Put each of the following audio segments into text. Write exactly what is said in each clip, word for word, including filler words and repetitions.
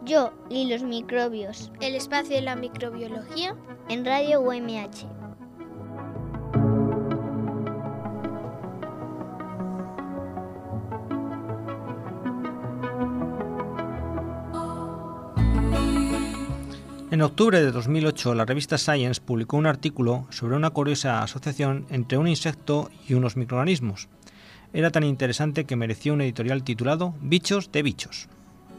Yo y los microbios. El espacio de la microbiología en Radio U M H. En octubre de dos mil ocho, la revista Science publicó un artículo sobre una curiosa asociación entre un insecto y unos microorganismos. Era tan interesante que mereció un editorial titulado Bichos de bichos.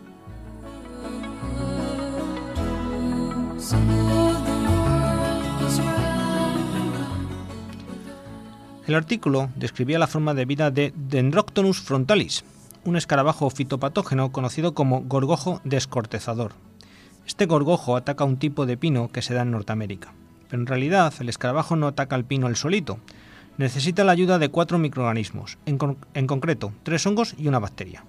El artículo describía la forma de vida de Dendroctonus frontalis, un escarabajo fitopatógeno conocido como gorgojo descortezador. Este gorgojo ataca un tipo de pino que se da en Norteamérica, pero en realidad el escarabajo no ataca al pino él solito. Necesita la ayuda de cuatro microorganismos, en, con- en concreto tres hongos y una bacteria.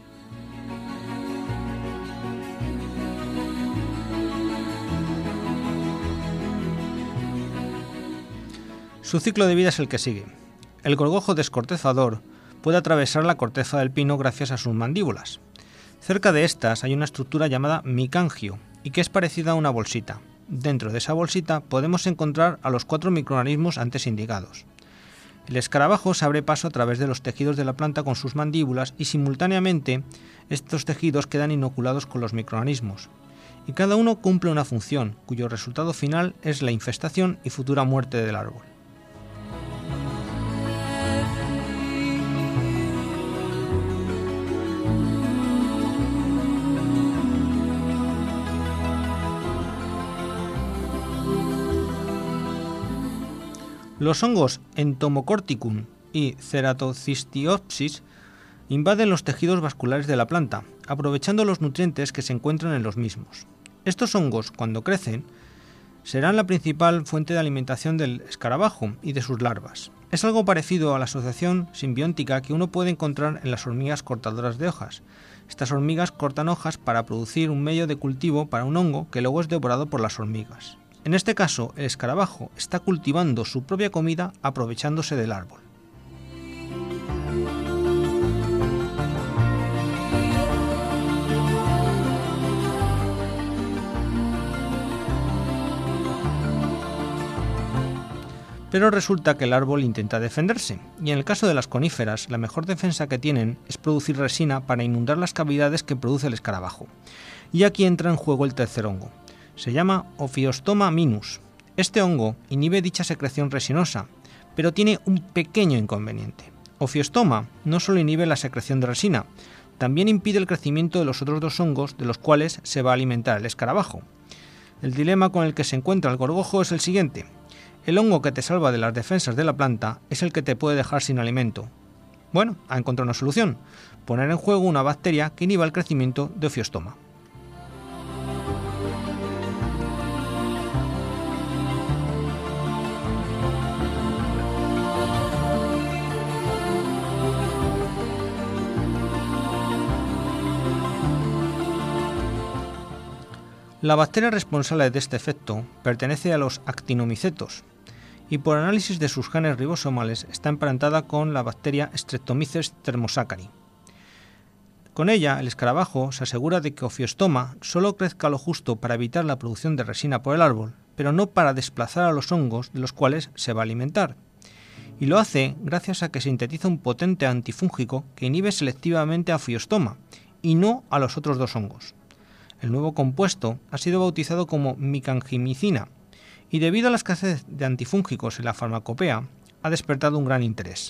Su ciclo de vida es el que sigue. El gorgojo descortezador puede atravesar la corteza del pino gracias a sus mandíbulas. Cerca de estas hay una estructura llamada micangio y que es parecida a una bolsita. Dentro de esa bolsita podemos encontrar a los cuatro microorganismos antes indicados. El escarabajo se abre paso a través de los tejidos de la planta con sus mandíbulas y simultáneamente estos tejidos quedan inoculados con los microorganismos. Y cada uno cumple una función, cuyo resultado final es la infestación y futura muerte del árbol. Los hongos Entomocorticum y Ceratocystiopsis invaden los tejidos vasculares de la planta, aprovechando los nutrientes que se encuentran en los mismos. Estos hongos, cuando crecen, serán la principal fuente de alimentación del escarabajo y de sus larvas. Es algo parecido a la asociación simbiótica que uno puede encontrar en las hormigas cortadoras de hojas. Estas hormigas cortan hojas para producir un medio de cultivo para un hongo que luego es devorado por las hormigas. En este caso, el escarabajo está cultivando su propia comida aprovechándose del árbol. Pero resulta que el árbol intenta defenderse, y en el caso de las coníferas, la mejor defensa que tienen es producir resina para inundar las cavidades que produce el escarabajo. Y aquí entra en juego el tercer hongo. Se llama Ophiostoma minus. Este hongo inhibe dicha secreción resinosa, pero tiene un pequeño inconveniente. Ophiostoma no solo inhibe la secreción de resina, también impide el crecimiento de los otros dos hongos de los cuales se va a alimentar el escarabajo. El dilema con el que se encuentra el gorgojo es el siguiente. El hongo que te salva de las defensas de la planta es el que te puede dejar sin alimento. Bueno, ha encontrado una solución: poner en juego una bacteria que inhiba el crecimiento de Ophiostoma. La bacteria responsable de este efecto pertenece a los actinomicetos y por análisis de sus genes ribosomales está emparentada con la bacteria Streptomyces thermosaccari. Con ella, el escarabajo se asegura de que Ophiostoma solo crezca lo justo para evitar la producción de resina por el árbol, pero no para desplazar a los hongos de los cuales se va a alimentar. Y lo hace gracias a que sintetiza un potente antifúngico que inhibe selectivamente a Ophiostoma y no a los otros dos hongos. El nuevo compuesto ha sido bautizado como micangimicina y debido a la escasez de antifúngicos en la farmacopea ha despertado un gran interés.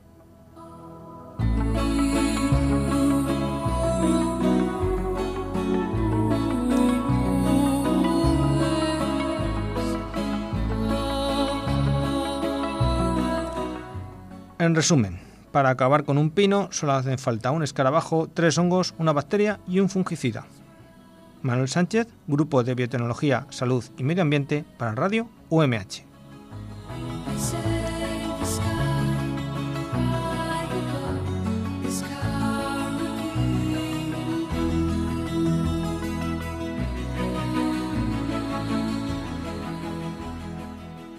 En resumen, para acabar con un pino solo hacen falta un escarabajo, tres hongos, una bacteria y un fungicida. Manuel Sánchez, Grupo de Biotecnología, Salud y Medio Ambiente para Radio U M H.